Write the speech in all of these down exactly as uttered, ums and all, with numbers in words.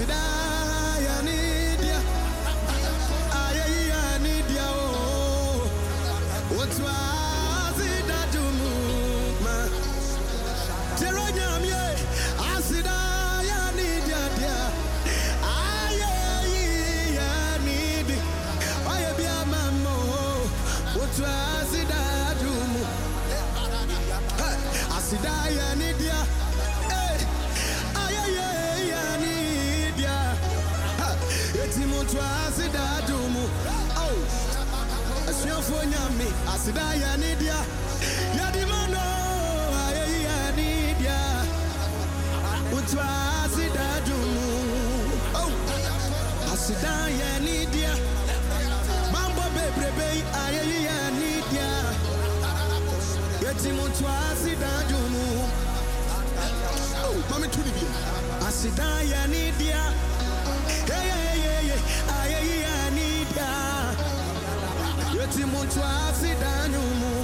asida ya nidia aye ya nidia oh otwa asida dumu ma tero nyamye asida ya nidia dia aye ya nidi aye bia mamo otwa asida dumu asida ya nidia asida dumu oh asiofo nyame asida ya nidia ya di mano aye ya nidia utwa asida dumu oh asida ya nidia mambo bebrebe aye ya nidia yeti mutwa asida dumu oh mami tuni bi asida ya nidia hey hey aye ya nidia yeti mutwa asidanumu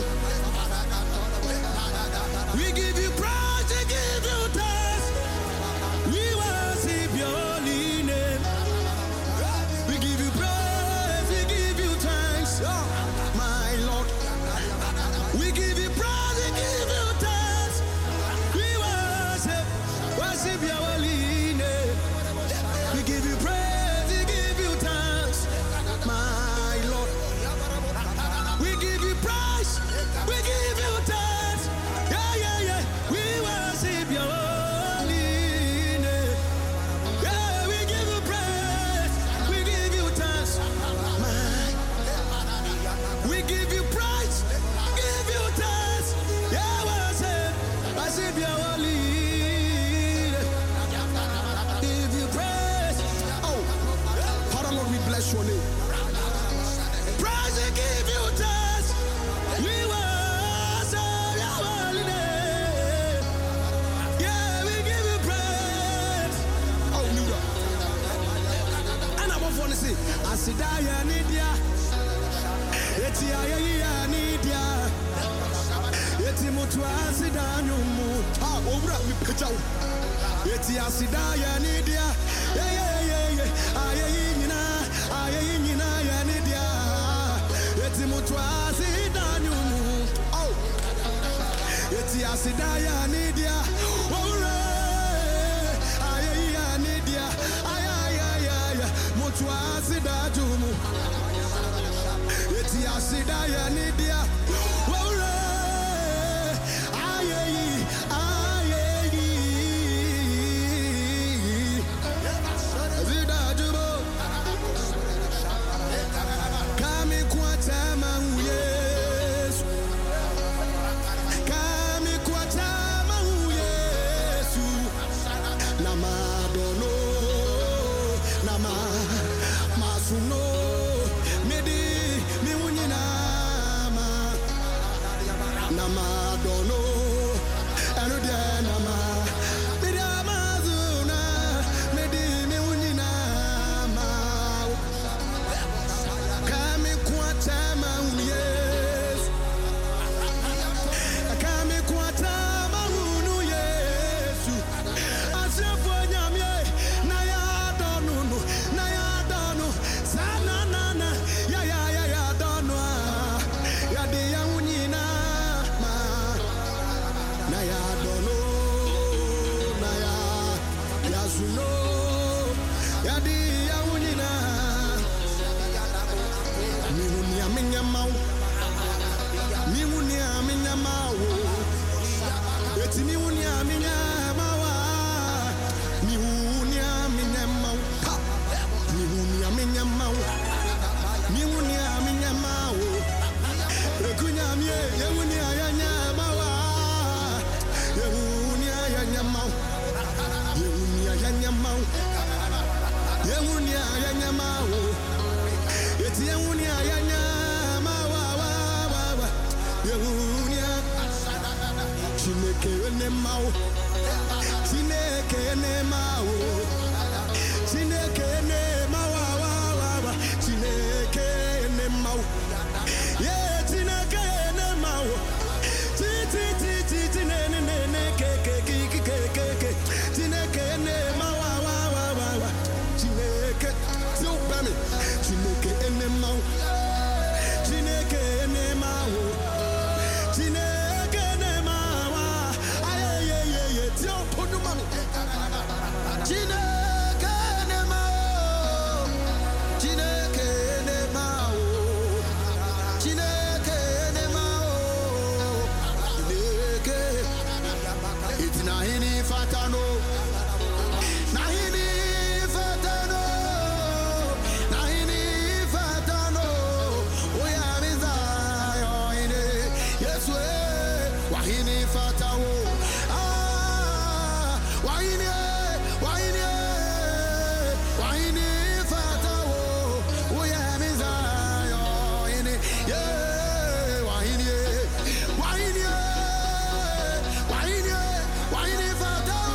we give you praise we give you thanks we worship your holy name we give you praise we give you thanks oh my Lord we give you praise we give you thanks we worship worship your holy name we give you praise your name. Praise and give you thanks. We worship your holy name. Yeah, we give you praise. Oh, Nuda. And I want to say, Asidaya Nidia. Etia ya Nidia. Eti mutu asidanyumu. Ah, obra mi pechau. Eti Asidaya Nidia. Yeah, yeah, yeah, yeah. Aye, yina. Aye nyina ya nidia eti mutwa asidanyumu oh eti asida ya nidia ore aye ya nidia aye aye aye mutwa asidajumu eti asida ya nidia ore aye aye asidajumu Nahini Fatano, Nahini Fatano, Nahini Fatano, Oyamiza, yes, we, Wahini Fatao, ah, Wahini, Wahini, Wahini Fatao, Oyamiza, yeah, Wahini, Wahini, Wahini, Wahini Fatao,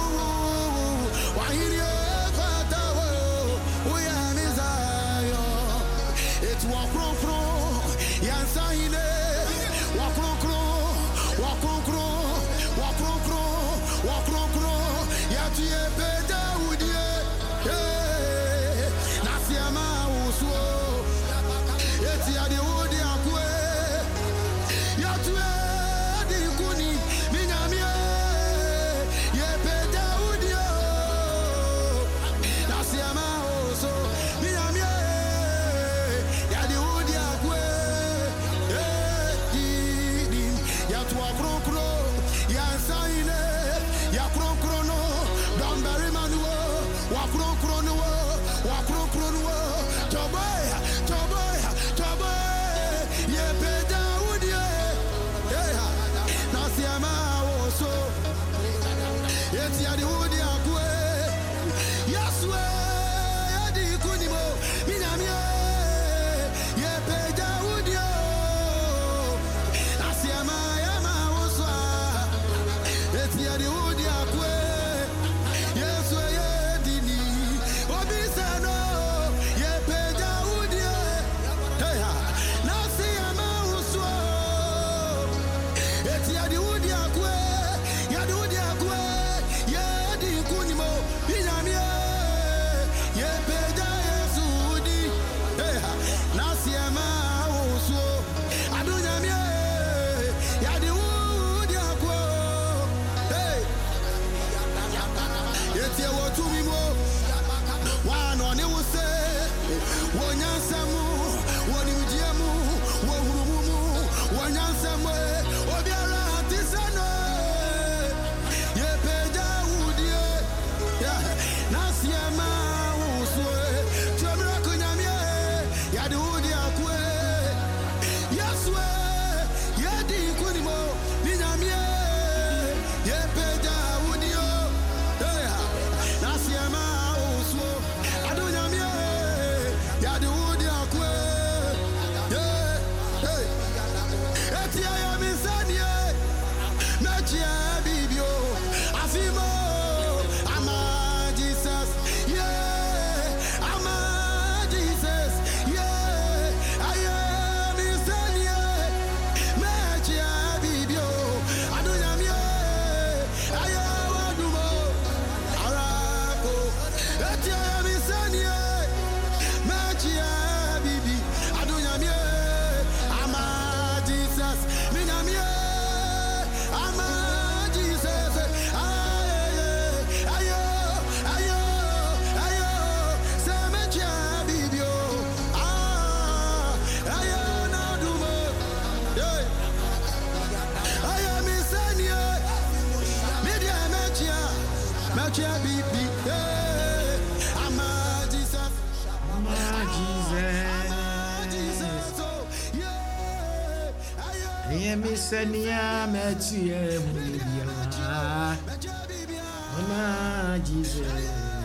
Wahini Fatao, Oyamiza, it's walk from from, Yansahine, walk from from, walk from from, walk from from, walk from from, Yatie Peda Udie, eh, Nasiama Uso, Etia de Udi Akwe, Yatue di Kuni, Minamie, Ye Peda Udio, Nasiama Uso, Minamie, Yadi Udi Akwe, eh, di, di, Yatua Krokro, Yansaine, Yakrokrono, Dambari Manuo, Wakrokrono, Wakrokrono, Toboy, Toboy, Toboy, Ye Peda Udie, Nasiama Oso, Yeti Yadi Udi Akwe, Yaswe, Yadi Kunimo, Minamie, Ye Peda Udio, Nasiama Yama Oso, Yeti Yadi Udi Akwe, Yeswe Yedini, Obisano, Ye Peda Udie, Nasiama Oso, Yeti Yadi Udi Akwe, Yadi Udi Akwe, Yadi Kunimo, Minamie, Ye Peda Yesudi, Nasiama Oso, Adunyamie, Yadi Udi Akwe, hey, Yeti Wotumimo, One on you say, One Yansamu, One Ujiamu, One Humumu, One Yansamu, Obiara Tisano, Ye Peda Udie, Nasiama Uswe, Tumra Kunyamie, Yadi Udi Akwe, Yaswe, Yadi Kunimo, Minamie, Ye Peda Udio, Nasiama Uswo, Adunyamie, Yadi Udi Akwe, yeah, hey, Etia Yamisanie, Mechia Bibio, Afimo, Ama Jesus, yeah, Ama Jesus, yeah, I am Isania, Mechia Bibio, Adunyamie, I am Adumo, Arako, Etia Yamisanie, Mechia Bibi, Adunyamie, Ama Jesus, Minamie, Ama Jesus, aye, ayo, ayo, ayo, Semechia Bibio, ah, ayo, Nadumo, yeah, I am Isania, Media Mechia, Mechia Bibi, yeah, Ama Jesus, My Jesus, Jesus. oh, yeah, ayo, Hear me send ya Matthew. Mechia Bibi, My Jesus.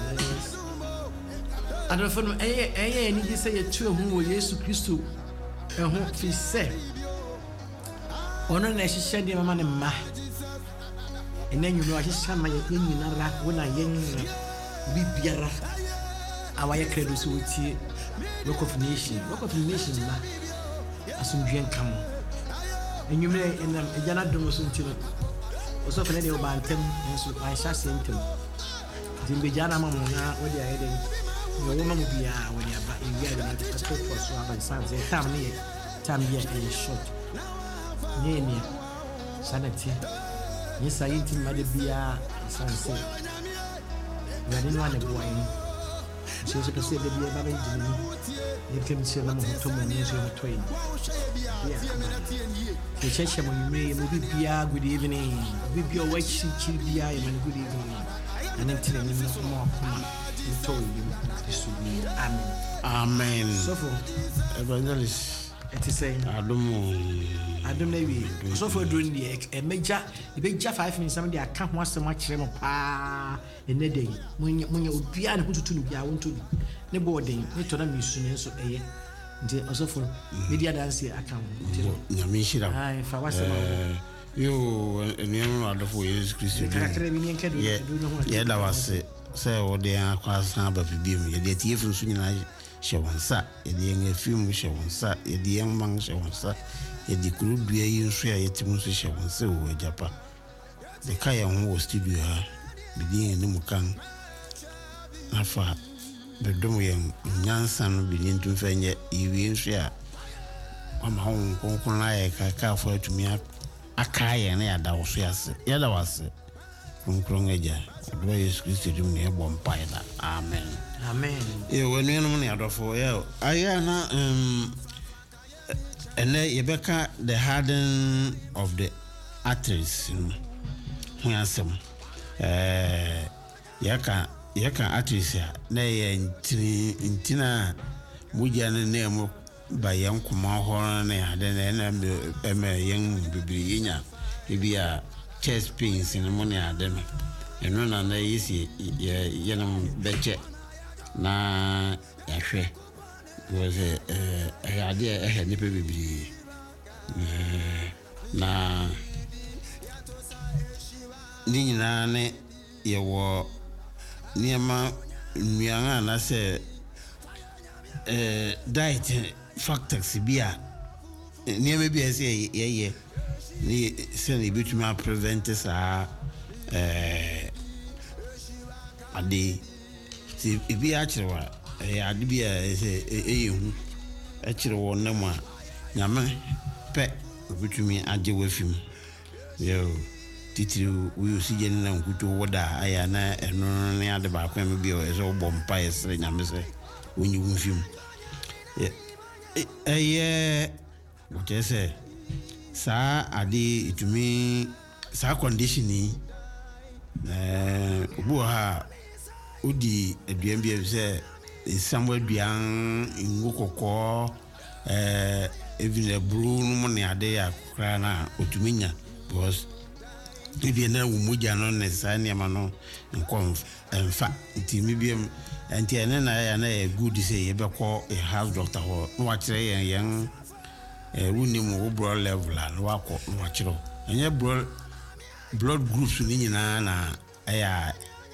I don't know. Eh, eh, any say a two who Jesus Christ. And who fi say. Ono na shisha di mama ne ma. And then you know I just my yin na ra when I yin bibiara. Awaya credo so tie. Rock of Nation. Rock of Nation ma. Asumdwen kam. Enyumre enam ejana domo so ntino. Oso fene de oba ntem enso Aisha sentem. Dimbe jana mama na odi ayede. Yo woman mu bia woni aba ewia de na to for so aba sanze tam ne tam ye e short. Ne ne sanati. Yesa yinti ma de bia sanse. Yadi no ane boy ni. so so pese de bia ba ba jini ni kem tse na mo to mo ni so mo to yi yeah ke cheche mo yumi mo bi bia good evening bi bia o wachi chi bia e man good evening and then tell me mo kuma mo to yi so bi amen amen so for evangelist it is saying adomo adom na wi so for do ndi e meja e beja five minutes am dey aka ho asem a kire mo pa ene dey munya munya obia ne hututu no bia wonto bi ne bo den ne to na misu ne so eye nti so for media dance aka ho nti nyame shira ai fa wasem yo eniam adofo Jesus Christ kakra bi ne nke do do no ho ye da wase se wo de akwa san ba bibiem ye de tie fu so nyina shewonsa ye de nge film shewonsa ye de mang shewonsa ye de kuru dua yi nso ya yetimu so shewonsa wo Japan de ka ye ho wo studio ha bidin ne mukan afa de dom ye nyansa no bidin tu fenye iwi nso ya ama ho konkon la ye ka ka fo atumi aka ye na ya da wo so ya se ya da wase konkon eja do Jesus Christ dum ne bo mpai da amen amen e wonu no ne adofo ye aya na um ene yebeka the harden of the arteries hu asem eh yaka yaka arteries na ye ntini ntina muja ne ne mo ba yan kuma ho na ya de na eme yen bibiri yinya ebia chest pains ni mo ne ade no eno na na yisi ye ye na beche na ya hwe was eh eh ade eh ne pe bibiri na ni nyina ne ye wo niema nnuanga na se eh diet factors bia niema bia se ye ye ni se ni bituma prevent sa eh ade si bia achirwa eh ade bia se eyehu achirwo na ma nyame pe bitumi age wafim yo titiri we osigye na nkuto woda aya na eno ne ade ba kwa me bia eso bo mpa yesre nyame se wonyi wumfim eh what I say sa ade itumi sa condition ni eh obu ha odi aduan bia se somewhere aduan ngokoko eh even a bru no ne ade ya kra na otumi nya because if na wo moja no ne sa ne ma no nkom emfa ntimi biem enti ene na ya na e good say ye be call a house doctor ho no wa kire yen yen eh woni mo blood level la no wa ko no wa kire enye blood blood groups ni nyina na aya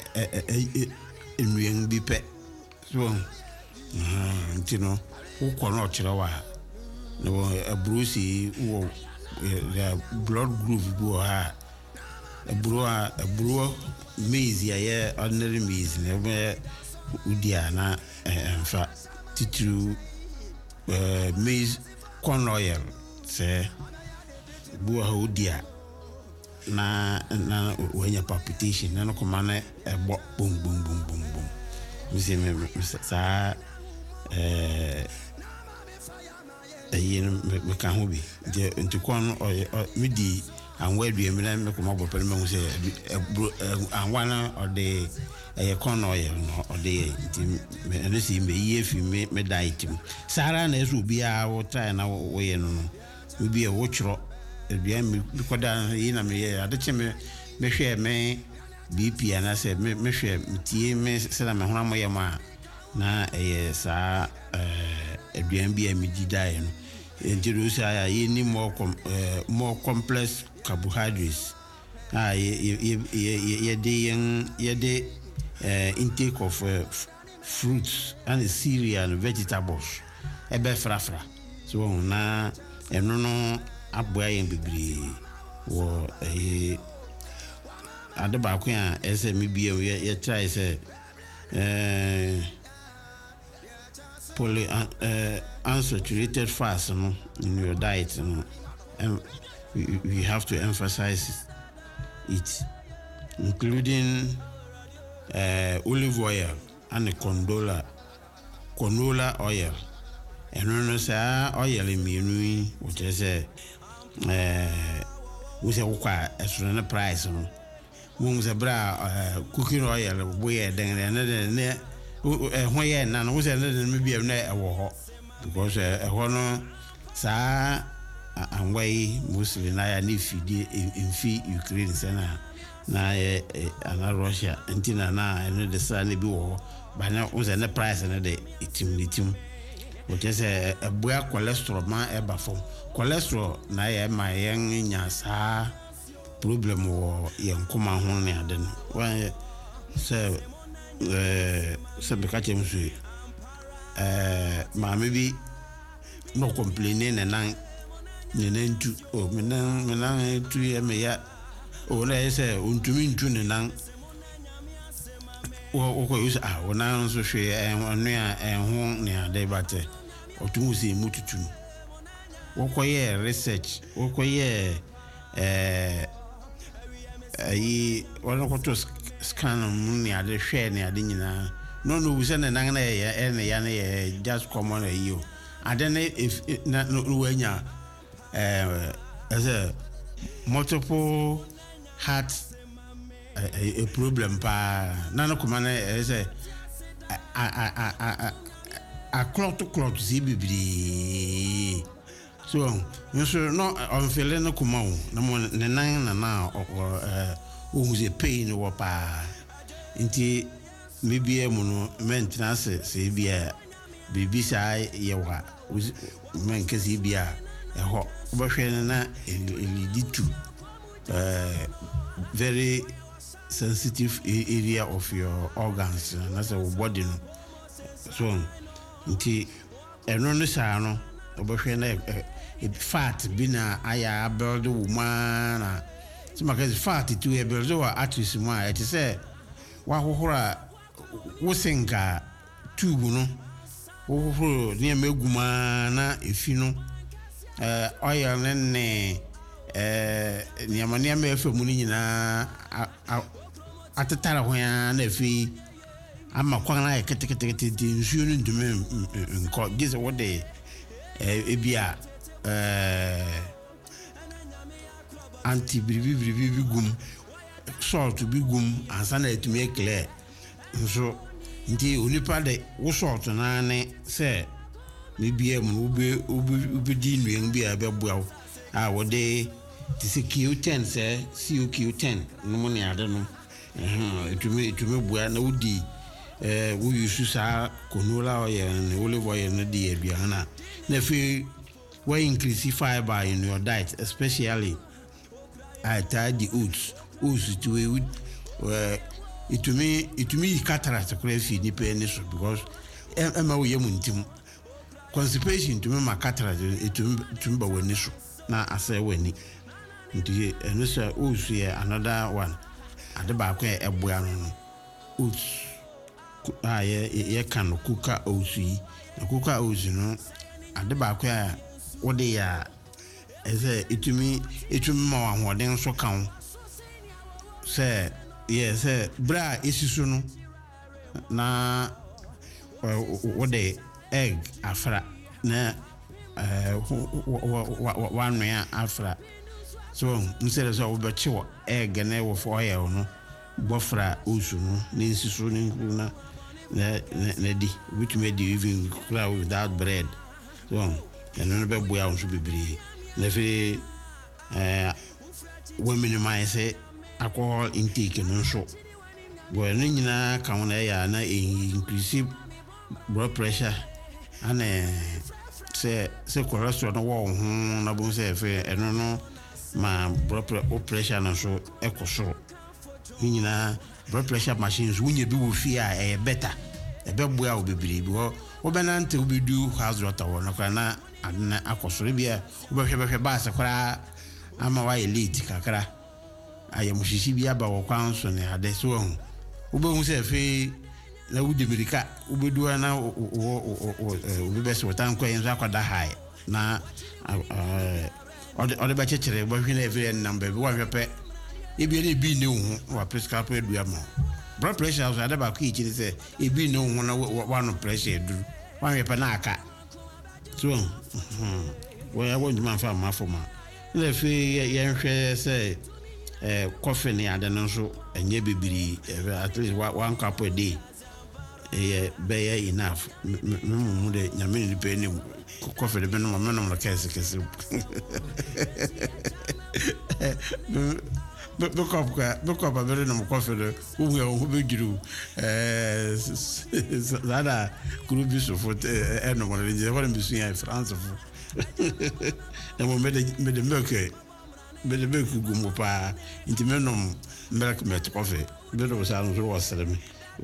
enuen bi pe so enti no wo ko no kire wa no a bruisi wo blood group bo ha a bro a bro maize ya ordinary maize ne be udia na emfa titru eh maize corn oil se bo ha udia na na wenya palpitation na no koma na ebo bum bum bum bum bum misi me sa eh ayen me kan ho bi je ntikon midi anwa aduam na me koma bo pele me se anwana ode eye kon oil no ode nti me si me ye fi me me diet mu sara na eso bia wo try na wo ye no no bia wo chro aduam me koda yi na me ye ade che me me hwe me B P na se me me hwe tie me se na me hona mo ye ma na eye sa eh aduam bia me didai no introduce ya ni more com, uh, more complex carbohydrates ah ye ye ye de ye de intake of uh, fruits and cereal and vegetables e be frafra so na eno no aboa yen bibiri wo eh ade ba ko ya ese me bia ye try say eh poly uh, unsaturated fats no, in your diet no, and we, we have to emphasize it, including uh, olive oil and the condola canola oil eno no sa oil mienu which is eh we say kwa esro na price no mo say bra cooking oil boy den ne ne ho ye na no we say ne me bia na e wo ho because eh ho no sa anwai muslim na ya ni fidi infi Ukraine sana na eh ana Russia ntina na eno de sa ne bi wo ba na we say na price na de itim itim which is a boya cholesterol ma e ba fo cholesterol na ye ma yen nya sa problem wo yen kuma ho ne ade no wa se eh se be ka chem su eh ma me bi no complain ne nan ne nentu o me nan me nan tu ye me ya o na se untumi ntu ne nan wo ko use ah wo nan so hwe eh anu ya eh ho ne ade bate otumu se mututu wo ko ye research wo ko ye eh ayi wona ko to scan mun ne ade hwe ne ade nyina no no use ne nan na ye e ne ya ne ye just common ayi o ade ne if na no wanya eh as a multiple heart a, a problem pa na no kuma na as a a a a a clot to clot zibibri so you so no on feeling no kuma o na mo ne nan na na eh o hu ze pain wo pa nti maybe mu no maintenance se bia bibi sa ye wa men kesi bia e ho bo hwe na elidi tu uh very sensitive area of your organs na say body no so nti eno no sa no bo hwe na e fat bi na aya build woman na so because fat to e build wa artist mu a it say wa hohora wo singa tube no wo hohoro ne meguma na efi no eh oil ne eh ne amane ma efe mu ni nyina atetara ho ya na efi ama kwa na kete kete kete nsuo no ndume nko gise wo de eh ebia eh anti bribi bribi bigum salt bigum ansa na etumi clear nso nti onipa de wo salt na ne se me bia mu obe obe di nuen bia be boa a wo de ti se Q ten se C O Q ten no mo ne ade no eh etumi etumi boa na wodi eh wo yusu sa konola oil ne olive oil no di bia na na fi we increase fiber in your diet, especially I tied the oats oats to it uh it to me it to me cataract crazy ni penis because am we yamuntim constipation to me my cataract it to to ba wani so na asa wani nti eno say oats here another one ade ba ko e boa no oats ah ye ye kan kuka oats yi kuka oats no ade ba ko a wode ya eze itumi itumi ma wa hoden so kan se ye se bra esisu no na wode egg afra na eh wa nwa afra so nsere so wo bechiwo egg na wo fo oil no bofra osu no na esisu no na na di which made you even cry without bread so and no be boya on so bibiri na fi eh we minimize alcohol intake no so we no nyina kan na ya na increase blood pressure and say say cholesterol no wo ho na bo say fe eno no ma blood pressure na so ekoso nyina blood pressure machines wunye bi wo fi a e better e be boya wo bibiri bi wo be na nte wo be do house water wo na kana adna akosoro bia wo be hwehwe ba sekora ama wa elite kakra aye mushishi bia ba wo kwanso ne ade so hu wo be hu se fe na wo de america wo be do na wo wo be be so tan ko yen za kwada hai na eh ode ba chechere bo hwe na every number bi wa hwepe e bi na bi ne hu wa prescribe do ama blood pressure so ade ba ko ichi se e bi ne hu na wa no pressure du One we panaka. So, hmm. Well, I want to find my former. If you say, eh, coffee near the nonso, and ye be at least one cup a day. Eh, be enough. No, the Yamin penny coffee, the minimum of the case. Look up, look up a very number of coffee who will who do that could be so for animal. They want to see in France. And we made the milk, made the milk gumupa, intimenum milk met coffee. Better was I don't was telling me.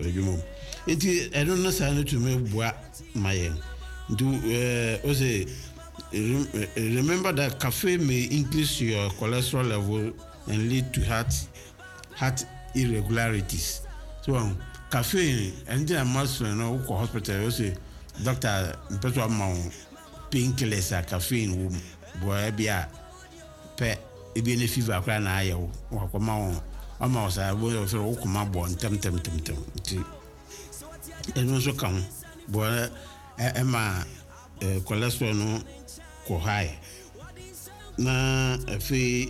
It is I don't know, sign to me what my do uh, remember that cafe may increase your cholesterol level and lead to heart heart irregularities. So um, caffeine and then must know hospital you say doctor petrol amount painkillers are caffeine boy bia pe e bi na fever kra na ayo wa koma on ama sa bo so wo koma bo ntem tem tem tem ti eno so kan boy e ma cholesterol no ko high na fi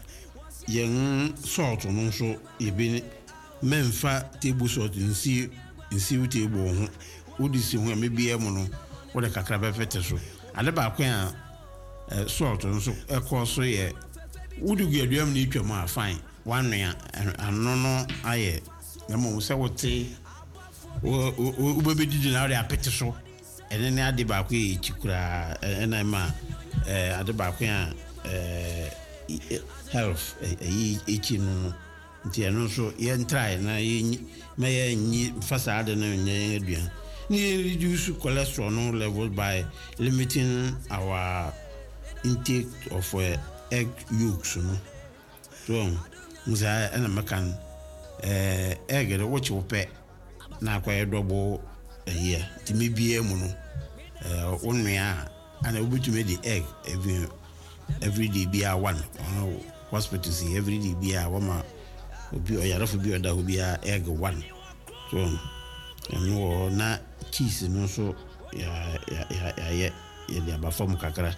yen salt no so e bi memfa table salt nsi nsi table ho wodi si ho me bia mu no wo de kakra be fete so ade ba kwa a salt no so e ko so ye wodi gu aduam ni twam a fine wanua ano no aye na mo se wote wo wo be didi na de apete so ene ne ade ba kwa e chikura ena ma eh ade ba kwa eh health eh echi no nti eno so ye try na ye me ye nyi fasade na nye aduan ni reduce cholesterol no level by limiting our intake of uh, egg yolks no so musa ena makan eh egg the which we pe na kwa double here ti me bia mu no eh onua ana obutumi the egg every every day bia one on hospital see every day bia wama obi oyara fo bi oda obi a egg one so eno na cheese no so ya ya ya ya ya ya ba form kakra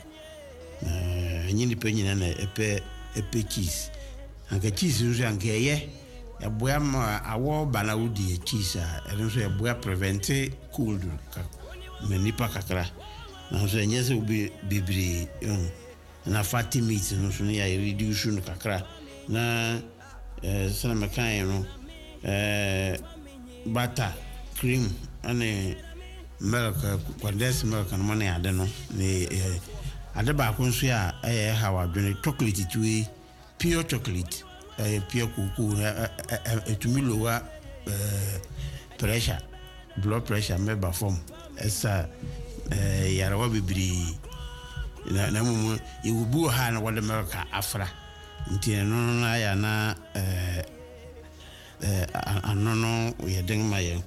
eh nyini pe nyina na epe epe cheese anka cheese nso anka ye ya boya ma awo bana wudi cheese a nso ya boya prevent cold ka menipa kakra na so nyese obi bibiri na fatty meat no so ya reduce no kakra na eh sana makan no eh butter cream ane milk condensed milk and money ade no ne ade ba ko nso ya eh hawa dwene chocolate tuwe pure chocolate eh pure kuku etumi lower eh pressure blood pressure member form esa eh yarawa bibiri na na mu iwubu ha na wode milk afra nti no na ya na eh eh anono ye den ma ye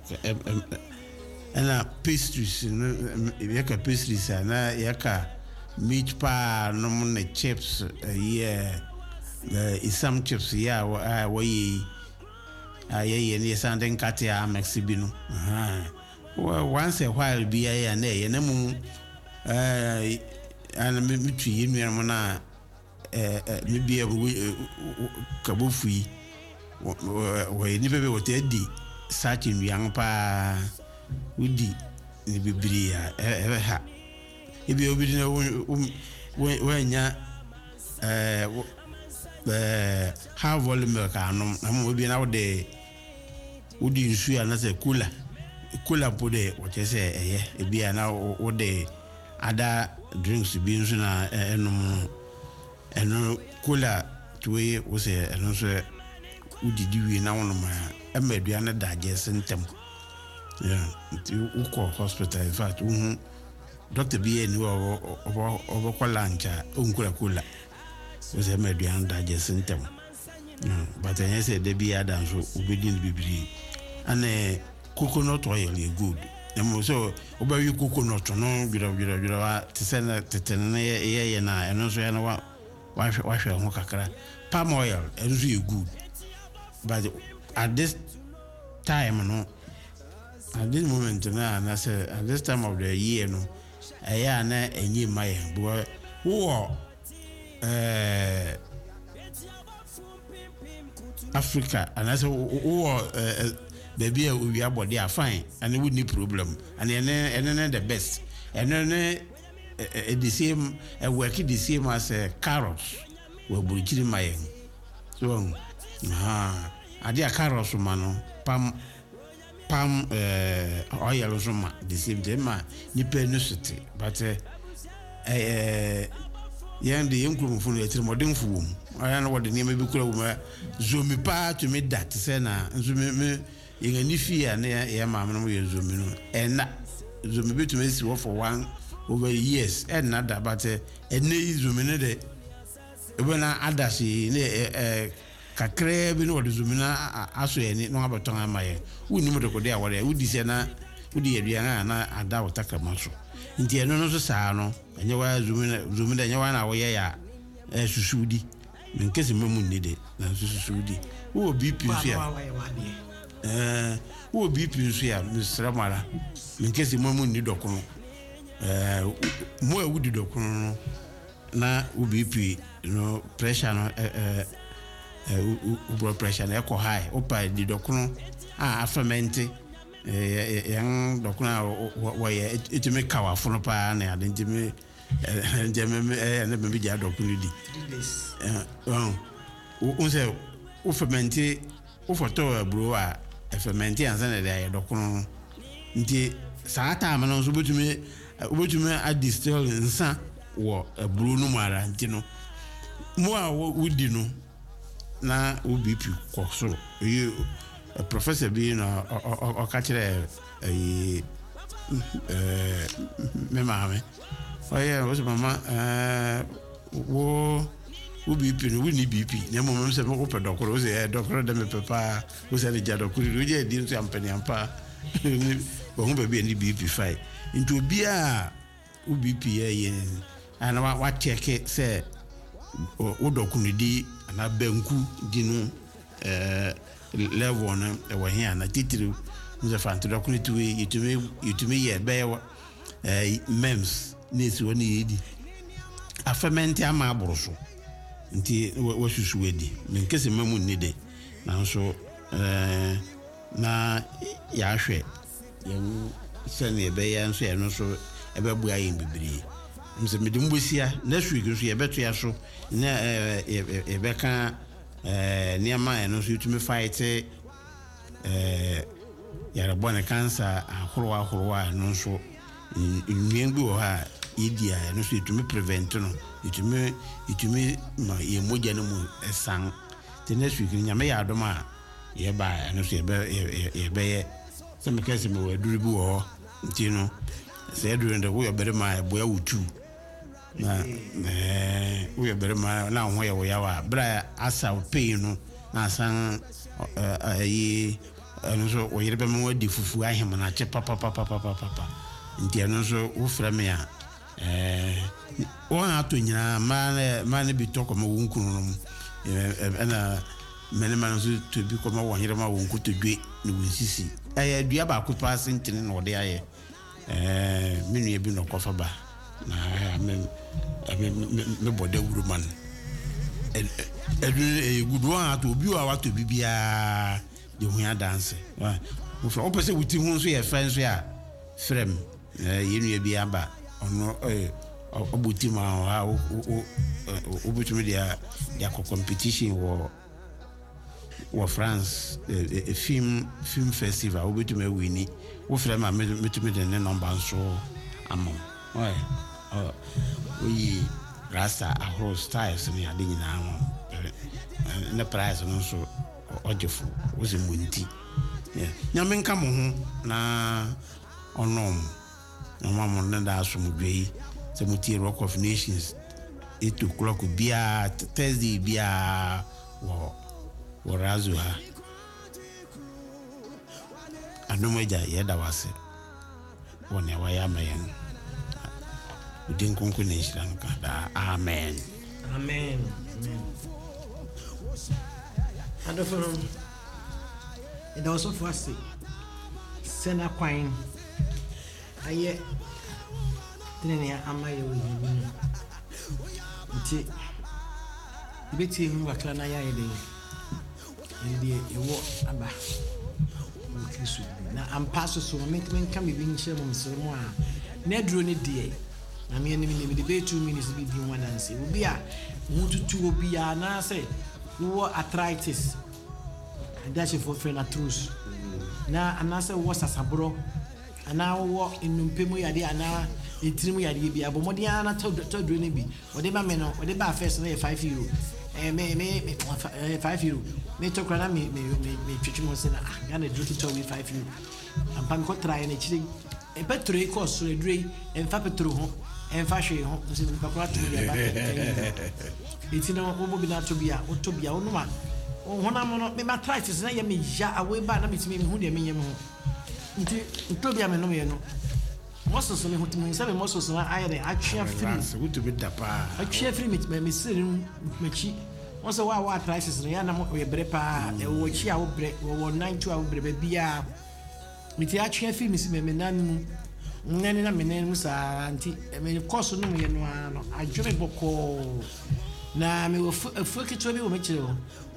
ena pastries no ye ka pastries na ye ka meat pie no mo na chips ye eh some chips ya wa ye aye ye ni sanden katia maxibi no aha once a while bi ya na ye na mu eh ana me twi enu mo na eh me bi kabofui wo ni bebe wo te di sachi nwian pa udi ni bibiri ya e ha ebi obi na wo nya eh eh high volume milk anom na mo bi na wo de udi nsu ya na se kula kula po de wo che se eye ebi na wo de ada drinks bi nsu na enom eno kula tuwe wo se eno so udidi wi na wono ma emedua na digest ntem yeah uko hospital in fact uhu doctor bi eni wo obo obo kwala ncha onkura kula wo se emedua na digest ntem yeah but I say de bi ada so obedin bibiri ane coconut oil is good emo so obawi coconut no bira bira bira tisena tetene ye ye na eno so ya na wa wash wash ho kakra palm oil is really good but at this time no at this moment now, and I said at this time of the year, no, I am not a year my boy who are uh, Africa, and I said who are baby we are body are fine, and it would need problem, and then and then the best, and then the same and working the same as carrots were bullying my so ah I dear carrots man pam pam uh oil zuma the same day ma ni penusity but uh eh yan de yankuru fu no etire modern fu I know what the name be kura wo zomi pa to me that say na zomi me yen ni fie na ya ma no ye zomi no ena zomi be to me si for one over years and not that but ena zomi ne de when I adasi ne eh kakre bi no de zomi na aso ye ni no abaton amaye woni mo de ko de awore wudi se na wudi aduan na ada wotaka maso nti eno no so saa no enye wa zomi na zomi de enye wa na wo ye ya eh susudi nkesi memu nide na susudi wo B P nso ya eh wo B P nso ya misra mara nkesi memu ni dokono eh mo ewudi dokono na wo B P no pressure no eh eh blood pressure na eko high opa di dokono ah afamente eh yan dokono wo ye etime kawa fono pa na adentime eh jeme eh na be ja dokono di eh um o say o fermente o foto bro a fermente ansa na dey dokono nti saata ma no so botumi botumi a distill nsa wo bro no mara nti no mo a wudi no na O B P ko so you professor bi na o ka kire eh eh me mama oye o so mama eh wo O B P no we ni B P na mo mo se mo ko dokoro o se dokoro de me papa o se le ja dokoro o je di so ampani ampa o hu be ni B P five into obi a O B P ye ana wa check say o dokunu di na banku di no eh level na e wo hia na titiri nze fanto dokunu tuwe yitumi yitumi ye be eh mems nesi woni yedi afamenti ama aboroso nti wo susu wedi nkese mamu nide na so eh na ya hwe yan sene ebe ya nso ya no so ebe bu ayin bibiri mse mede mbosia next week so ye beto ya so na ebe kan eh niama eno so yitumi fight eh ya rabona cancer ahoro ahoro no so nwiengbi wo ha idia no so yitumi prevent no yitumi yitumi ma ye moja no mu esan the next week nyame ya adoma ye ba no so ye be ye be ye se me kase me waduru bi wo nti no se aduru ndo wo ye bere ma boya wutu na eh wo ye bere ma na ho ye wo ya wa bra asa pay no na san ayi no so wo ye be ma wadi fufu ahim na che papa papa papa papa nti no so wo fra me a eh won ato nyina man man bi to ko ma wonku no eh na mene man so to bi ko ma won yere ma wonku to dwe no wonsisi eh dua ba ko pa sentene no de aye eh menu e bi no kofa ba na me me bode wuru man eh eh gudu an ato bi wa wato bibia de hu ya dance wa wo fro opese wuti hu so ye fan so ya frem eh yenu e bi aba ono eh obuti ma ha o obuti me dia ya ko competition wo wo France a film film festival obuti me wini wo frem ma me to me de number so amon oi oh we rasta ahro styles ni ade nyina ho na price no so ojefu wo se munti yeah nyame nka mo ho na onom no mama no da so mu dwei se muti Rock of Nations eight o'clock bia Thursday bia wo wo razu ha anomaja yeda wase woni wa ya mayen udin konko ne shiran ka da amen amen amen adofo ida also for say sena kwan aye tene amaye wo yi nti beti hu wakla na ya yede ndi ewo aba Kristo na ampaso so me me kan bi nche mo msemo a na duro ne die na me ne me de be two minutes bi di one dance obi a mututu obi a na say wo arthritis and that's for frenatrus na anase wo sasabro ana wo enumpemu yade ana etirimu yade bi abomode ana todro ne bi wode ba me no wode ba first na five euro eh me me five euro me to kwana me me me twetwe mo se na ah na dro to we five euro ampa me ko try na chiri e petrol ko so edrei en fa petrol ho en fa hwe ho so me pa kwa to ya ba etino wo bi na to bia wo to bia wo no ma hona mo me arthritis na ye me ja awe ba na bitimi me hu de me yem ho nti to bia me no me no moso so me hu timi se me moso so na ayere atwea free so to be dapa atwea free me me sirin machi moso wa wa arthritis no ya na mo ye bre pa e wo chi a wo bre wo nine to a wo bre ba bia me ti atwea free me si me nan mu ngani na me nan mu sa nti me course no me no ano adwere boko na me wo fu kitwa bi wo me kire wo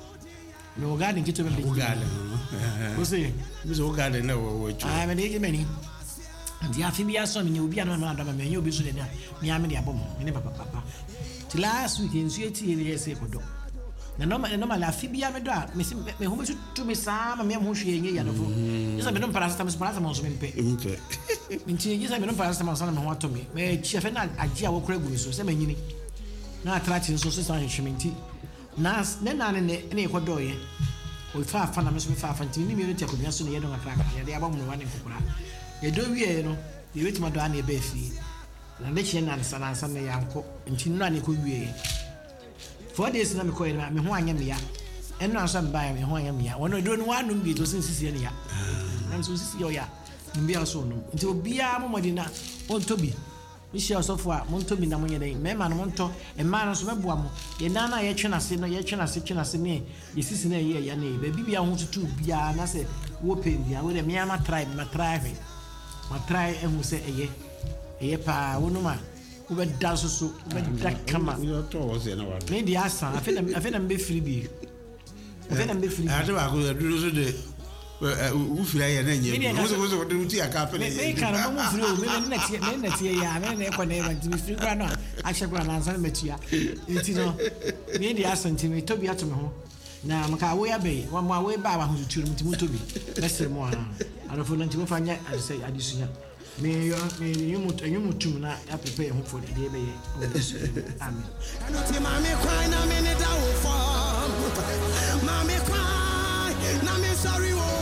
me wo garden kitwa bi wo garden wo se me so garden na wo wo ah me de meni ndi afi bi aso me ni obi ana na adama me nyi obi so de na me ame de abom me ne papa papa ti last week ensu eti ye yese kodo na no no ma la fi bi ame do a me me ho be tu me sa ma me ho hwe enye ya no fo yesa me no paracetamol paracetamol so me mpe mpe nti yesa me no paracetamol so na me ho ato me me chiefe na agi a wo kura gu so se me nyini na atrati so so sa hwe nti na ne na ne ne ko do ye o fa fa na me so me fa fa nti ni me no ti akonya so ne ye do ngakra ka ye de aba mu no wane kokora ye do wie no ye wetima do ana e ba fi na de che na nsa na nsa ne yanko nti no ana ko wie four days na me ko ye me ho anya me ya eno anso me ba me ho anya me ya wono do no wanu bi to sisi ne ya na so sisi yo ya mbi aso no nti obi a mo modi na on tobi Michelle Sofwa, Montobi na monye dai. Me ma no monto, e ma no so meboa mo. Ye na na ye twena se no, ye twena se twena se ne. Ye sisi na ye ya ne. Ba bibia ho tutu bia na se wo pen bia. We de me ama try, ma try me. Ma try e hu se eye. Eye pa wo no ma. Wo be da so so, wo be da kama. Wo to wo se na wa. Me di asa, afi na afi na me free bi. Afi na me free. Ah to ba ko do so de u fira ya na nye mo so so de uti aka pe me kan mo mo fira o me na tie me na tie ya me na e ko na e ba fira kwa no a hye kwa na ansa me tia enti no me di asanti me tobi ato me ho na maka wo ya be wa mo we ba ba ho tutu mu timu tobi lesser mo ana arofo na ntimo fanya ase adisunya me yo me yumu yumu tum na ya prepare ho for the day be amen anoti mami cry na me ne da wo for mami cry na me sorry wo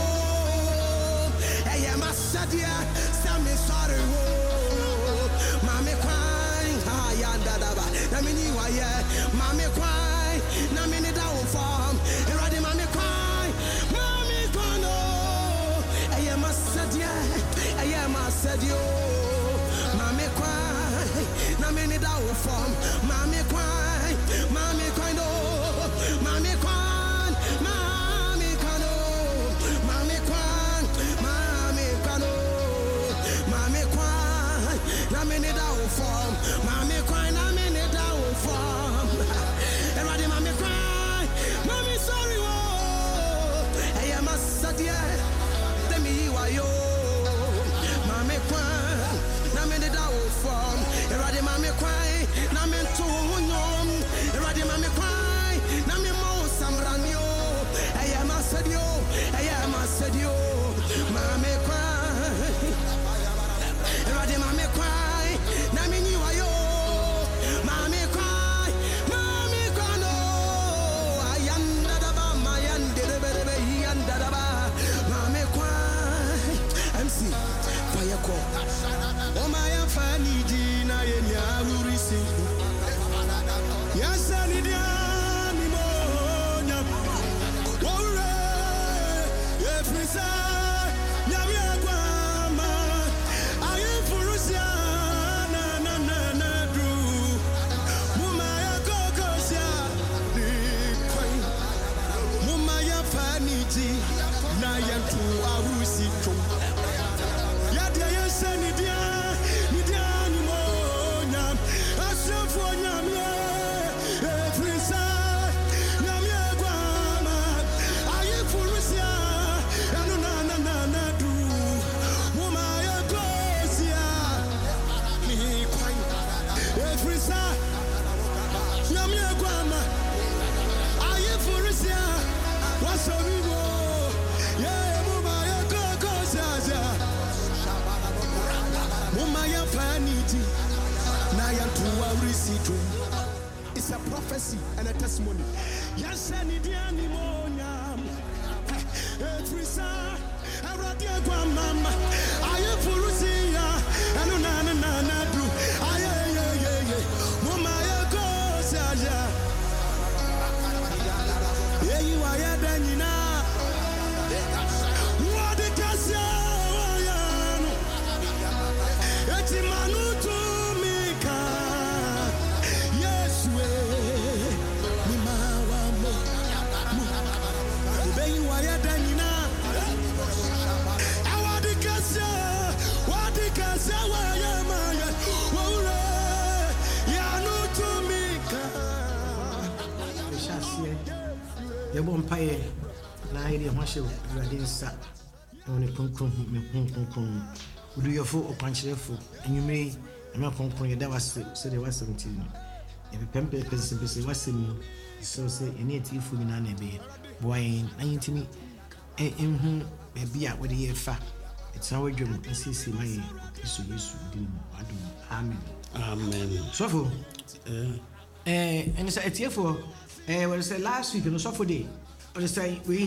Sadia, Sammy sorry, Mammy crying, Hayanda Daba, Namini Waya, Mammy cry, Namini down farm, Eradi Mammy cry, Mammy Kono, I am a Sadia, I am a Sadio, Mammy cry, Namini down farm, Mammy cry, Mammy Kono, Mammy cry, Mammy Kono, Mammy cry. Na me ne da o form, mami cry, na me ne da o form. Everybody mami cry, mami sorry wo. I am a sadia, tell me you are yo. Mami cry, na me ne da o form. Everybody mami cry, na me to nyom. Everybody mami cry, na me mo samranyo. I am a sadio, I am a sadio. Mami cry, everybody mami cry. Oh my funny Gina ya urisi yes ani dia mi monya ore e frisa ya bi agwama ayi furusia na na na na du muma ya kokosia ni kwai muma ya funny Gina ya tu awusi tu Yaniti, Nayantua Risitu. It's a prophecy and a testimony. Yes, and it animonia. Every side, I wrote your grandmama. I am Furusia, and Nana Nana do. I am, yeah, yeah, yeah. Mama, goes, yeah. Yeah, you are, yeah, then you know. What the Cassia, it's a manu to me. Yes, we, Mama, Baby, why are you now? I want to kiss you. What the kiss you? Why am I? Oh, yeah, no to me. We shall see. The bumpire. Na ide ho hye urade nsa woni konkron me konkron udu yofo okwankyerefo enyume na konkron ye da wase so de wase mti e pempe pese pese wase mi so se ene atifu mi na na be boy na yintimi e enhu e bia wode ye fa etsa wadwom nsisi mai Yesu Yesu din adum amen Amen. Sofo eh eh ene sa etiefo eh we say last week no sofo day we say we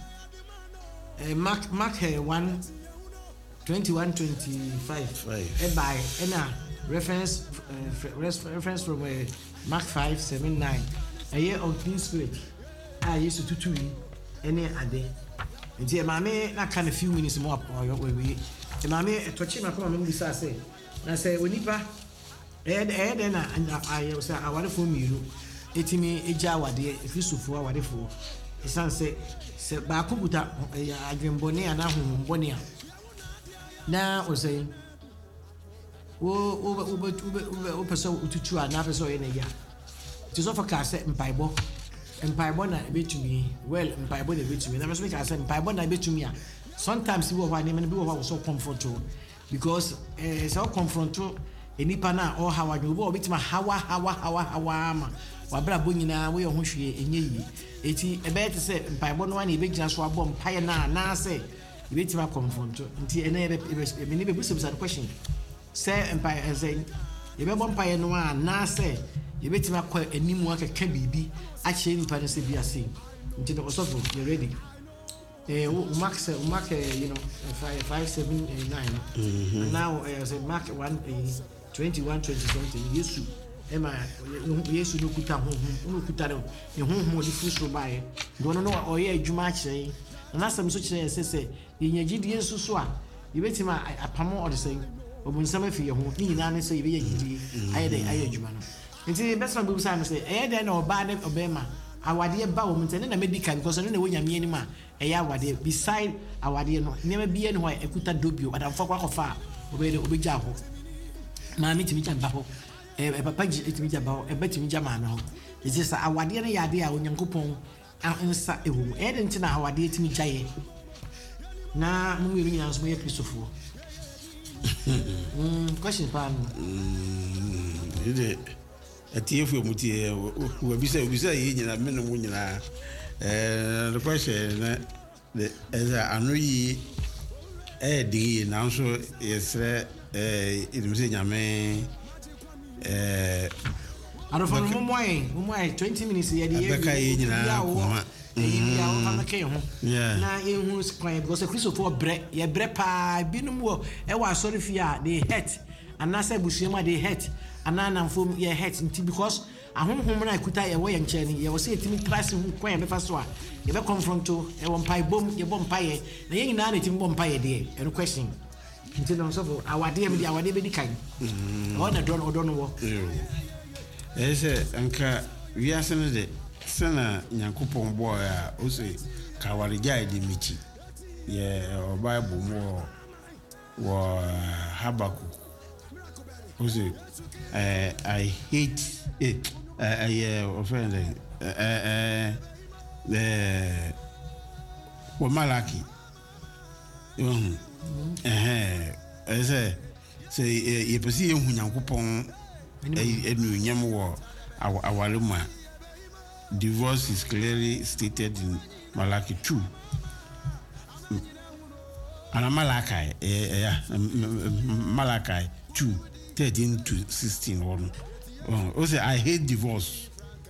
uh, Mark Mark uh, one twenty-one twenty-five Five. uh, by and uh, reference uh, reference from uh, Mark five seven nine a year of clean spirit I used to tutu any ade nti e mame na kind of few minutes more or we we e mame tochi na come me bisa say na say onipa eh eh den na I say aware for me you etimi eja awade efisufo awade fo esan se se ba kubuta adwembone ana hombone a na o say wo wo wo wo pese ututu ana pese o ye na ya ti so fa ka se mpaibo mpaibo na betumi well mpaibo na betumi na me ka se mpaibo na betumi a sometimes we wa ne me be wo so comfort because eh so confront enipa na o hawa nyo bo betima hawa hawa hawa hawa ma wabra bo nyina we ho hwe enye yi eti ebe te se mpaibo no na ebegina so abo mpaye na na se ebetima confront nti ene ebe ebe ni be busa busa question se mpaye eze ebe bo mpaye no a na se ebetima kwa animu akeka bibi a che nipa ne se bi ase nti no so you ready eh max max you know five seven nine mm-hmm. And now uh, say mark one twenty-one twenty something Yesu ema Yesu no kuta ho no kuta no ne ho ho di fuso bae do no no oye adwuma kire na asem so kire se se yenyagidi Yesu so a yebetima apamo ode sei obunsam afi ye ho ni nyina ne se yebe yagidi aye de aye adwuma no nti best man busa no say eh de na oba ne obema awade ba wo mtene na medical because no na wonya me ni ma eya awade beside awade no nema bie ne ho ekuta dobio adamfo kwa kofa obede obeja ho ma mi timi jamba ho e papa ji timi jamba ho e betimi jama na ho ezi sa awade ne yade a onyankopon ansa ewu e de ntina awade timi jaye na mu wi nyina so ye Christopher mm question pa no mm ide atiefo mutie wo bisa bisa yi nyina me no nyina eh the question na the eza anoyi eh di na so yesre eh idumse nyame eh aro for mo moy mo moy twenty minutes ye de ye beka yi nyina kuma eh ya o na ke ho yeah na ye hu square because Christopher bre ye bre pa binum wo e wa sorry fia they hurt anasa busuema they hurt anana mfom ye hurt nti because ahonhom na ekuta ye wo ye nche ni ye wo se etimi class hu kwan be fa so a ye be confronto e wo mpai bom ye bom mpai na ye nyina na etimi bom mpai de e question nti no so for awade me di awade be di kan o na don odon wo eh se anka wiase ne de sana nyankopon boy a o se ka ware jai di michi ye o bible mo wo Habakkuk o se Uh, I hate it. Uh, I uh, offend uh, uh, the what Malaki. Um, eh, I say, say, you perceive you Yankupon, a new Yamu, our Awaluma. Divorce is clearly stated in Malachi two. And Malachi, eh, Malachi two. thirteen to sixteen one. Oh, also I hate divorce.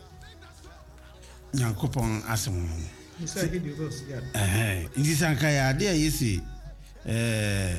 Nyankopon asem. You say I hate divorce, yeah. Eh, in this ankaya there you see eh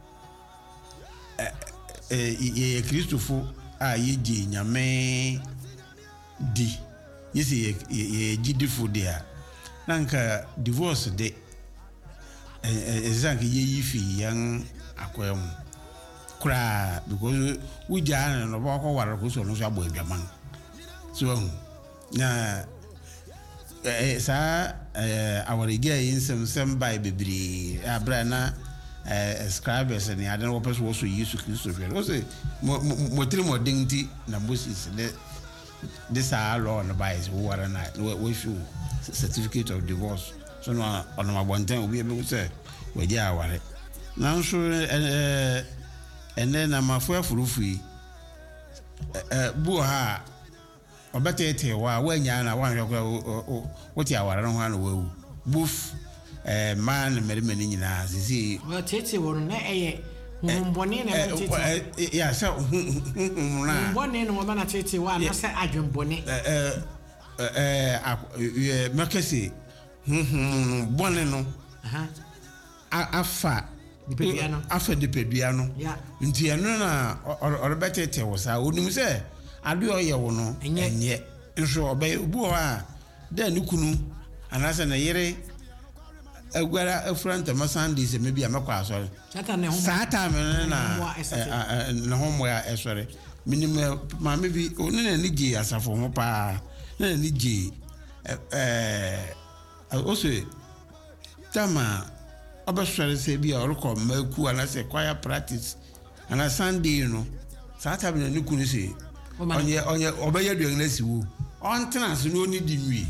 eh ye Christopher a ye di nyame di. You see ye gidifo dia. Nanka divorce de eh exactly ye yifi yang akwem. Kra because we jana no ba ko wara ko so no so abo adwaman. So na eh sa eh awariga yin sem sem bai bebri abra na eh scribes ni adan wo person wo so Yesu Kristo fe wo say mo tri mo dinti na Moses de this are law no bai is wo wara na we show certificate of divorce so no on my one time we be say we ja aware na so eh and then I'm a four free eh bu ha obetete wa wanya na wan hwekwa what ya wara no hanu wawu buf eh man merimani nyina sisi wa tete wo na eye humbone na tete ya sa na humbone no ma na tete wa na sa adwembone eh eh eh makasi humbone no aha afa dipeduano afa dipeduano ya nti eno na orebetete wo sa onim se ade oye wo no enye nso obey obu ha da ni kunu anase na yere agwara afranta masandi se mebi amekwa asore sata ne ho sata me na na ho mo ya esore minim ma mebi oni na ni gi asafo ho pa na ni gi eh also tama abasore se bi orukọ maku anase choir practice ana Sunday no sata me na ni kunu se onye onye obeye duan na siwo on trans no ni diwi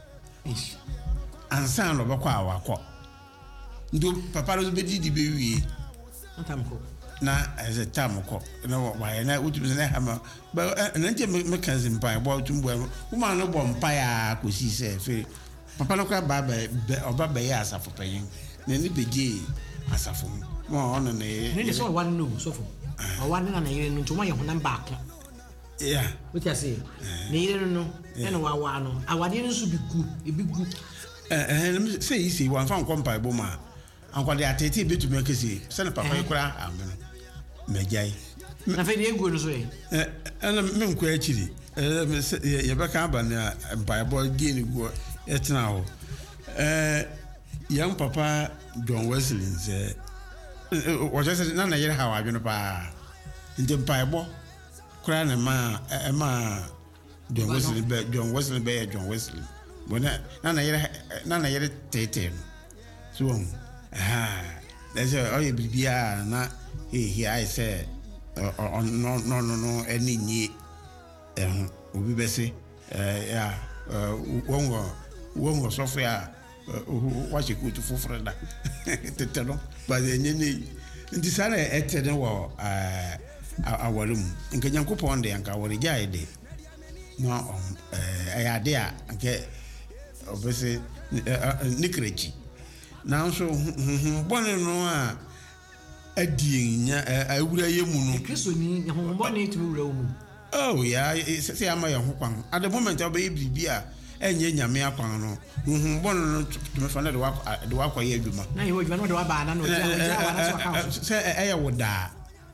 ansa no bekwa awakọ ndo papa ro be di di be wi ntamko na as a tamko na wa na utu na hama ba na nje me kan simpa bo tumbo uma no bo mpa ya kosi se fe papa no kwa baba oba be ya asafo payin na ni beje asafo mo ono ne ne so one no so for one na na yire no tuma ye honam baako yeah what you say ne yire no ene wa wa no awade no so bigu ebigu eh eh say you see one fan kompa bo ma ankwade atete betumi akesi se na papa ikura ameno mejai na fe de ego no so e eh ana me nkwa akiri eh ye beka aba na Bible again go etna ho eh young papa John Wesley say o just na na yere ha wa adweno pa nje Bible kura na ma e ma John Wesley be John Wesley be John Wesley bona na na yere na na yere tete so ah there's a oh bibia na he he I say no no no no any ni eh obi be say eh ya wongo wongo software what you could for freda tete no but enye ni ndi sare etede wo eh awalum nke Nyankopon de anka wori jae de no eh ayade a nke obese nikrechi now so bone no a adie nya awura yemu no Kristo ni ho bone tumi wura mu oh yeah say am ya ho kwan at the moment obey bibia enye nyame akwan no hu bone no tumi fa na de wa de wa kwaye adwuma na ye adwuma no de wa ba na no ja wa na so ka say eye woda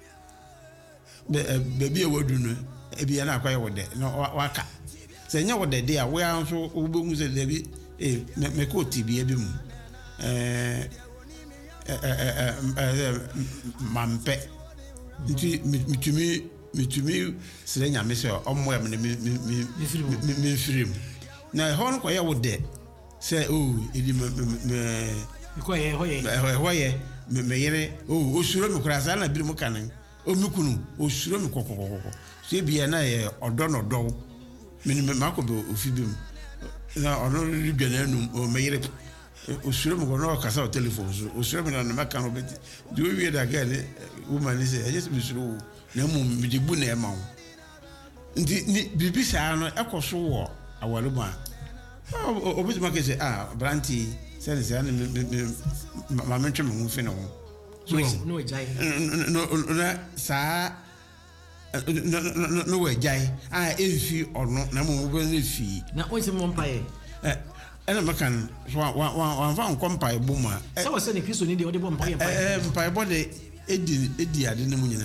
be be wadu no e bia na kwaye wode no waka say nya wode de a we anso obomu se de bi eh me ko tibia bi mu eh eh eh mampe nti mitumi mitumi sire nyame se ommo em ne mi mi mi firim na hon ko ye wode se o edi me me ko ye hoye hoye me yere o osuro mi kura sa na bi mu kanan o mi kunu osuro mi kokokoko se bia na ye odo no do me ni mako be ofibi mu na ono ri bia na nu o me yere osuro mi ko no kasa o telephone so osuro mi na na maka no be do we da girl woman is e just be suro na mu mi di bu na e ma wo ndi ni bibi sa no ekoso wo awaluma obi ma ke say ah branti say say na ma me ntwe me hu fi no no no jai no na sa no no no we jai ah efi ono na mo be na fi na o se mo mpae eh ena makan wa wa wa fa nko mpae bo ma se wo se ne Kristo ni de o de bo mpae mpae eh mpae bo de edi edi ade ne mu nyina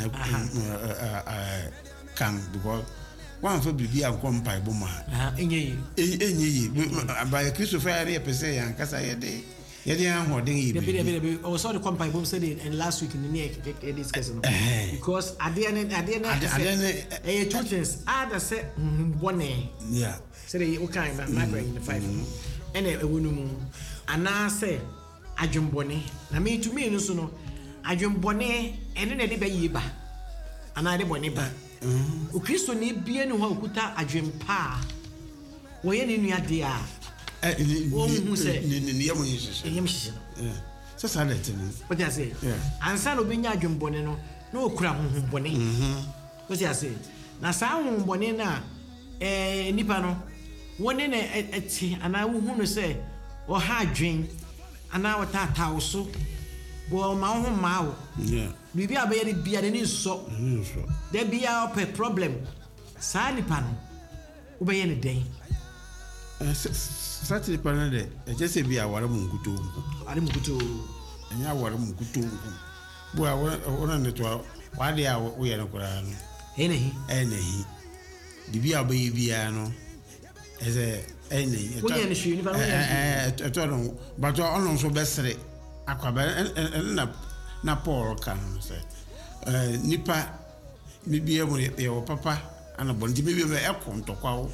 kan because one for bibi anko mpae bo ma ah enye yi enye yi ba Kristo fa ya pese ya nkasa ye de ye de an hodin yi be be be o so de mpae bo said in last week in the discuss because ade ane ade ane ade eh two things ada say bone yeah say the o kan my brain the five ene ewunu mu ana say adwembone na me to me no so no adwembone ene na de ba yi ba ana de bone ba o Kristo ni bia ne ho okuta adwempa wo ye ne nua de a eh wo hu se ni ni yemo yisisi yem hihye eh so sa let me what you say ansa no benya adwembone no na okura honhombone mhm what you say na sa honhombone na eh nipa no woni na eti ana wo hu no se o ha adwen ana wata tawso bo ma ho ma wo yeah bibi abaye de bia de ni so mhm so de bia op problem sa nipa no wo be ye ne den eh sati pana de e je se bia ware mu nkuto ari mu kuto enya ware mu nkuto bo a wona ne to wa de a wo ye no kura no enehi enehi di bia abaye bia no eze enehi wo ye ne hwe nipa no eh eh to no but ono so besere akwaba na na Paul kan say eh nipa bibia mo ye wo papa ana bon di bibia e ko ntokwa wo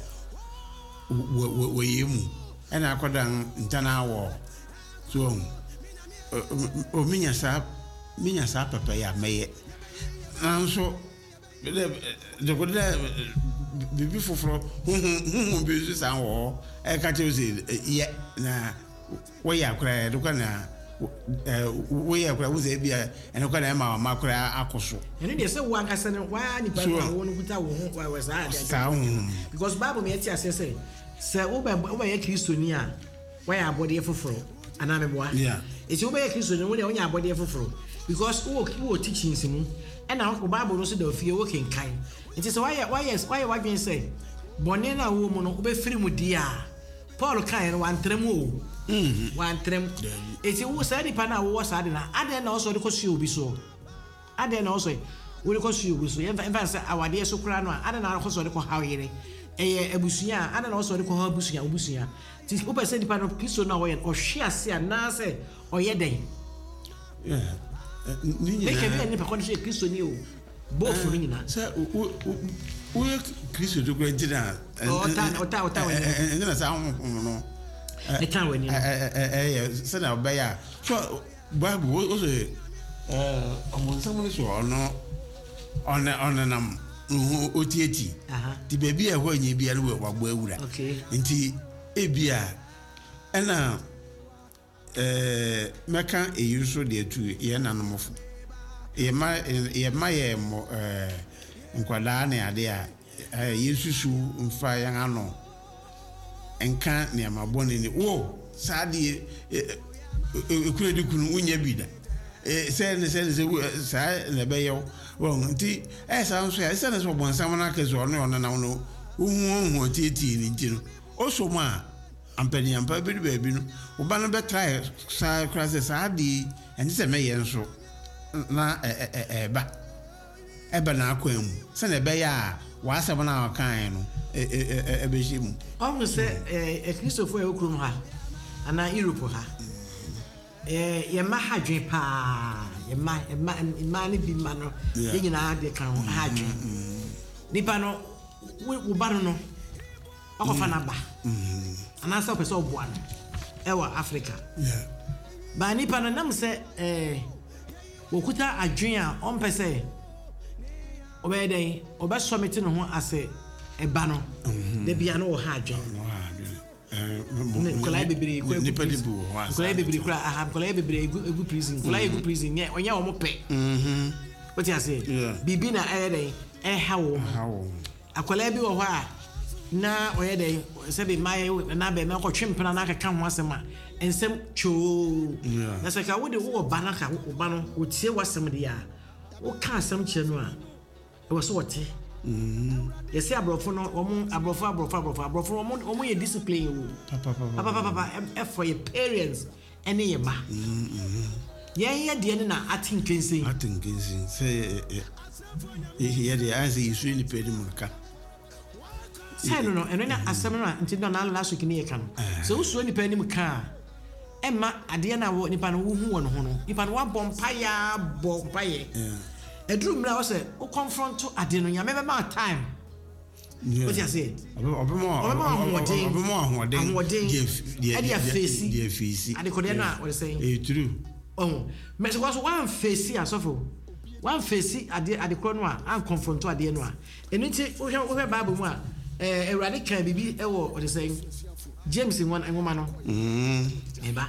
wo yemu ana akodan ntana wo so o minya sa minya sa papa ya meye nanso de ko de bibi foforo hu bi su san wo e ka che se ye na wo ya kra de ko na eh wo ya kra wo ze bia ene ko na ma ma kra akoso ene de se wo ankasa ne wa ni pa wo no kuta wo ho wa sa ade because Bible me ati ase say se wo ba wo ba ye Kristo ni a wa ya abode foforo ana me boa yeah eti wo ba ye Kristo ni wo de wo nya abode foforo because wo wo teachings mu ena wo Bible no so da fie wo kenkan eti se wa ya wa ya wa ya wa dwen say bone na wo mu no wo be firi mu dia Paul kan no wan trem o mhm wan trem eti wo sa di pa na wo sa di na ade na so de ko su obi so ade na so wo de ko su obi so ye fa say awade so kura no ade na ko so de ko hawire eh abusuya ade na so de ko abusuya obusuya ti wo ba say di pa no Kristo na wo ye o hwe ase na say o ye den yeah ni ni na ke bi ni pa ko ni Kristo ni o bo fu ni na sa wo wo Kristo do ko jina ota ota ota we ni na sa ho no e kan we ni eh eh eh se na ba ya so Bible wo so eh omo nsamu ni so ono ona ona nam o tieti aha ti baby e ho anya bia no wa gbo awura okay nti e bia ena eh meka e yuso de atu ye nanomofo ye ma ye ma ye mo eh nkwala na ade a yesusu mfa yan ano enka ne amabone ni wo saade ekure de kunu unya bida eh se ne se se sa na be yo wo nti eh sa nso ya se ne so bonsam na ke so no na na no uhu hu tieti ni ntino o so ma ampani ampa bi be bi no wo ba no be try sa krase saade enti se me ye nso na eh eh eh ba eba na akwam se ne be ya wa asem na kan no eh eh be shimu o se eh Christopher e okrum ha ana Europe ha eh ye ma hadwe pa ye ma ye ma ma ni bi ma no ye nyina de kan hadwe nipa no wo ba no akofa na ba ana sa pese oboa no e wa Africa yeah ba nipa no nam se eh wokuta adwen a on pese obeden oba someti no ho ase e ba no de bia no wo hadwen Nikolai bebere ko nipa di bu wa Nikolai bebere kura aha Nikolai bebere egu prison Nikolai egu prison nye onya wo mo pe mhm what you say bibi na eh den eh hawo hawo akola bi wo ho a na oye den se be mai na be me ko twempena na ka ho asema ensem cho na se ka wo de wo ba na ka wo ba no wo tie wasem de ya wo ka asem che no a e wo so wote mhm yes abrofo no omo abrofo abrofo abrofo abrofo omo omo ye discipline o papa papa papa papa for your parents any ye ma mhm yen ye de ne na atinkensin atinkensin say eh dey as you ni pedi munka say no no eno na asem no nti no na last week ni ye kan so usuo ni pedi munka emma ade na wo nipa no wo hu won ho no nipa no wa bompa ya bompa ye edru mra wo say o confront to ade no nyame be ma time what you say obemo obemo obemo ahoden je dia face dia face ade ko de na what say eh true oh me so was one face asofo one face ade ade ko no a an confront to ade no a enu nti wo hwe wo hwe bible mu a eh ewrade kan bibi e wo what say James in one ngoma no mm eba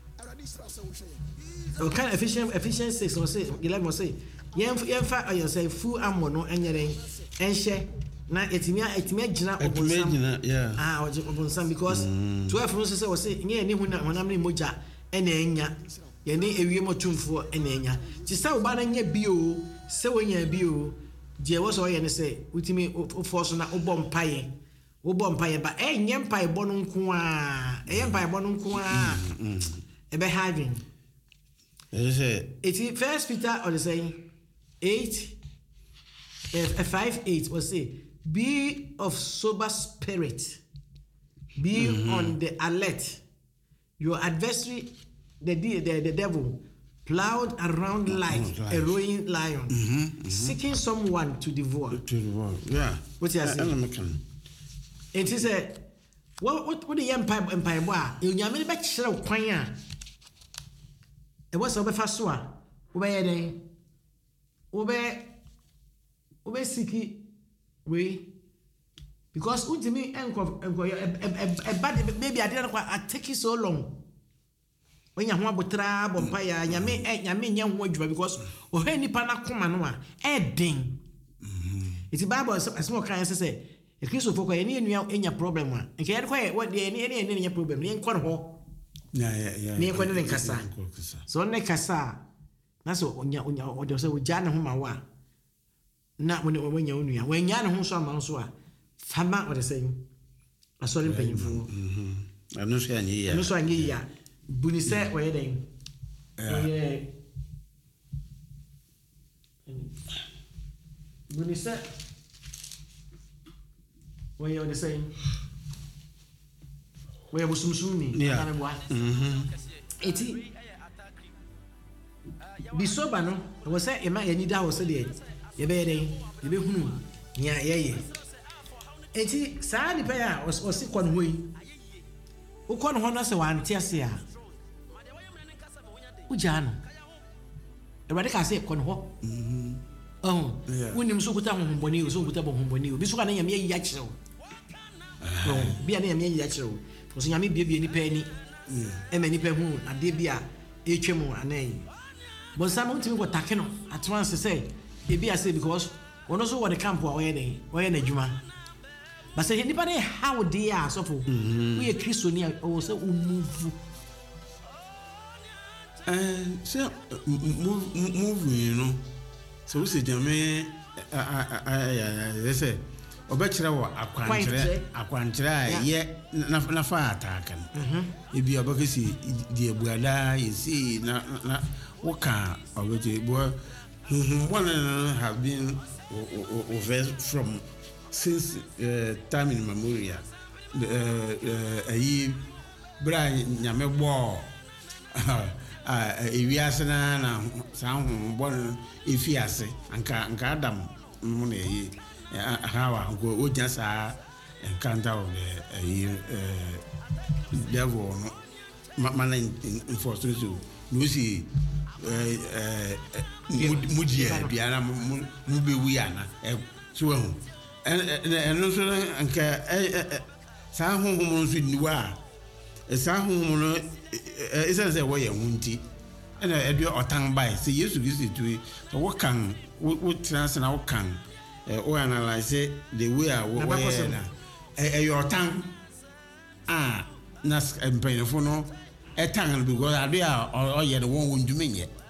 o kan efficient efficient six no say eleven no say yen yen fa ayo say full ammo no enyere enhye na etimia etimia gina obonsam yeah ah oje obonsam because mm. twelve no say say nye ni hu na honam ni moja ena enya ye ni ewie motumfo ena enya ti say oba na nya bio say wonya bio je wo so ye ne say utimi force na obom paye obom paye ba enye mpaye bo no nko a enye mpaye bo no nko a ebe having is it it's First Peter or the saying eight uh, five eight was say be of sober spirit, be mm-hmm. on the alert. Your adversary the the, the devil plowed around like life. a roaring lion, mm-hmm, mm-hmm. seeking someone to devour. To devour, yeah. What you saying? It is a what what what the empire empire boy. You nyame be kire kwan a. E was obefa so a. Wo be yeden. Wo be wo be siki we because ultimately enko enko e bad maybe I didn't quite take it so long. When you ho abotra bompa ya nyame nyame nya ho adwuma because o he nipa na koma no a e den. Mhm. It's Bible asmo kan say e Kristo fo kwa ene enua enya problem a. Nke ye kwa what the ene ene enya problem. Ye nkɔ ho. Yeah yeah yeah. Ne nkɔ ne kasa. So ne kasa na so onya onya o de so oja ne ho ma wa. Na when when you know when you know so am so a fama what they say asori mpanyimfo mhm anu so anyi ya anu so anyi ya buni se we den eh buni se we you the same we busumsum ni ana bwa mhm eti bisoba no we say e ma yani da wo se de ye be den ye be hunu nya ye ye eti saa ni pa ya osi kon hoyi u kon ho no se wan ti ase a u jano e wade ka se kon ho mhm oh unim so kuta honboni o so kuta honboni o bi so ka na nyame yi ya kire o oh bi na nyame yi ya kire o o so nyame biebie ni pa ni e ma ni pa hu ade bia e twemu anai bon sa mo timi ko takeno at once say e bi ase because one also what the camp wa we dey we na djuma but say anybody how they are so for we a Christian o say move eh say move move you know so we say jame I say obekire wo akwankyere akwankyere ye na fa ataka e bi obekisi di ebuada yesi na na woka obekire bo one have been over from since uh, time in memorial uh ayi bra nyame bo ah ewiase na na san ho bon efiase anka anka adam mu na yi hawa go oja sa enkanta of the ayi devil no man enforce so no see eh mujie biara mu be wi ana so hu en no so anka sa ho ho mo so ni wa sa ho ho no isa say wo ye hunti ena edu otan bai say yesu kristo tu so wo kan wo trans na wo kan o analyze the way a wo na e your otan ah na empenfo no etan because ade a o ye the one won dumenye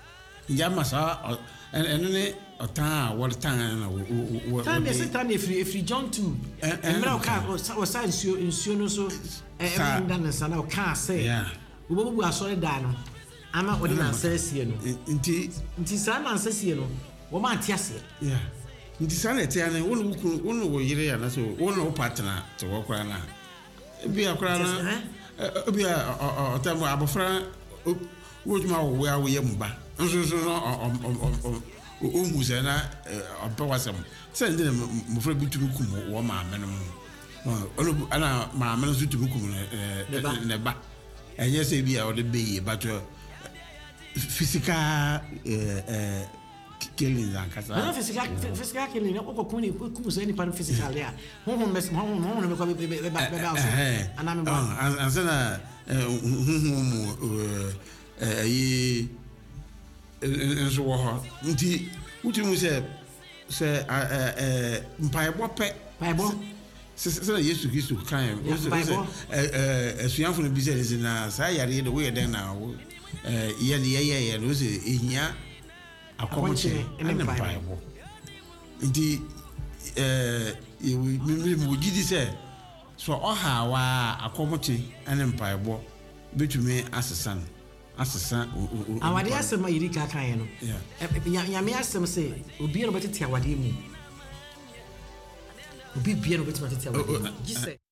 Yama sa and ne ota what tan na wo tan de se tan efri efri John two emra o ka o sa nsuo nsuo no so e nda na sana o ka say yeah wo bobu asore da no ama o de na ansasie no nti nti sa na ansasie no wo ma ate ase yeah nti sa na ate ane wo no wo no wo yire ya na so wo no partner to wo kra na bi akra na bi a o tam abofra wo juma wo ya wo yemba nso nso no o o muze na opa wasam se ndi mo fra bitumi kum wo ma amene mo ono ana ma amene so tumi kum ne ba enye se bi a o de be but physical eh killing and kasa no physical physical killing no ko kuni kum so any part physical there ho ho mes ho ho no me ko be be be ba ana me ba ansana hu mu eh yi nso wo ho nti utimu se se eh mpaebo pe mpaebo se se Yesu Kristo kan eh asuafo no bi se na sa yare de wo ye den na wo eh ye ye ye ye no se ehia akomoche ene mpaebo nti eh mi mi gidi se so oha wa akomoche ene mpaebo betumi asesan asesa awade asema yiri ka kan no yeah nyame asem se obi no betete awade mu obi bia no betete awade mu